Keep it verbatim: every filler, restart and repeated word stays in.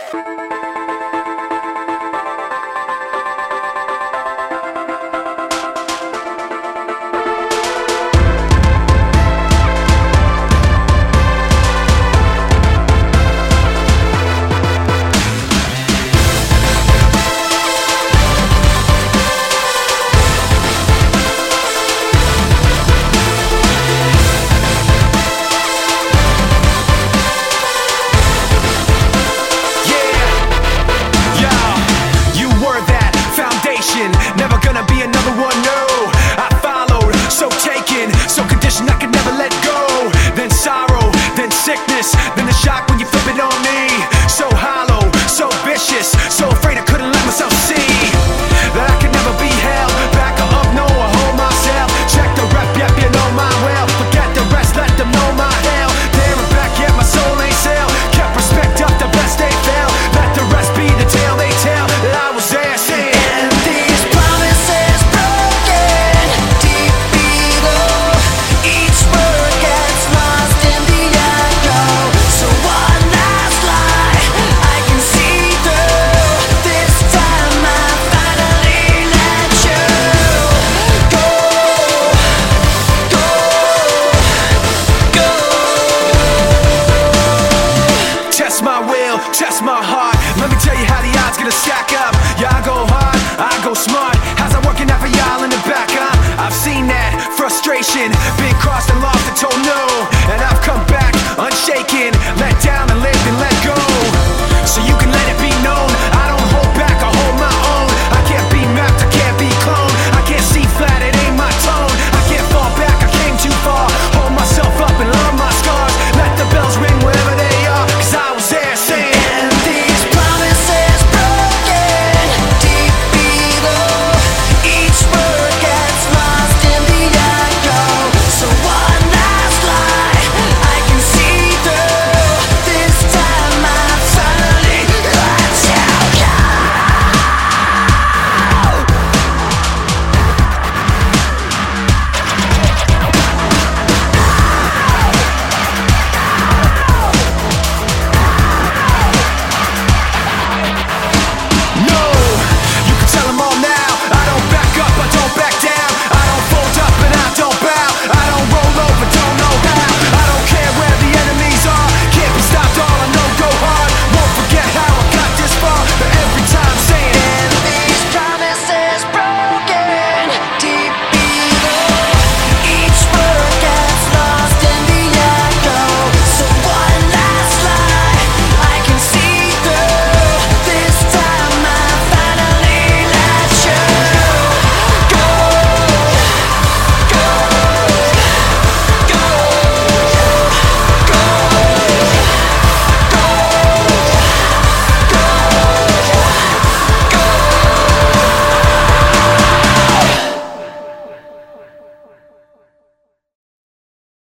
Never gonna be another one, no. I followed, so taken, so conditioned I could never let go. Then sorrow, then sickness, then the shock when you flip it on me. So hollow, so vicious, so afraid I couldn't let myself see that I could never be held back or up, no, I hold myself. Check the rep, yep, you know my well. Forget the rest, let them know my hell. There and back, yet my soul ain't sell. Kept respect up, the best they fell. Let the rest be the tale they tell that I was there saying. Test my heart, let me tell you how the odds gonna stack up. Yeah, I go hard, I go smart. How's that working out for y'all in the back, huh? I've seen that frustration, been crossed and lost and told no. And I've come back unshaken, let down and lived and let